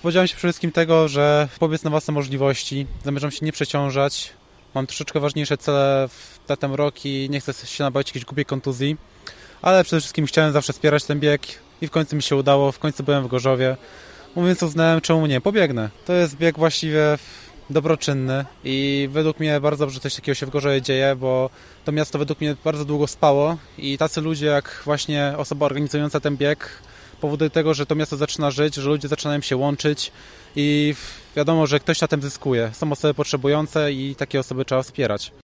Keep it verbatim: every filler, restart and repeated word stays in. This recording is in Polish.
Spodziewam się przede wszystkim tego, że pobiec na własne możliwości, zamierzam się nie przeciążać, mam troszeczkę ważniejsze cele na ten rok i nie chcę się nabawić jakiejś głupiej kontuzji, ale przede wszystkim chciałem zawsze wspierać ten bieg i w końcu mi się udało, w końcu byłem w Gorzowie, mówiąc uznałem, czemu nie, pobiegnę. To jest bieg właściwie dobroczynny i według mnie bardzo dobrze coś takiego się w Gorzowie dzieje, bo to miasto według mnie bardzo długo spało i tacy ludzie jak właśnie osoba organizująca ten bieg powoduje tego, że to miasto zaczyna żyć, że ludzie zaczynają się łączyć i wiadomo, że ktoś na tym zyskuje. Są osoby potrzebujące i takie osoby trzeba wspierać.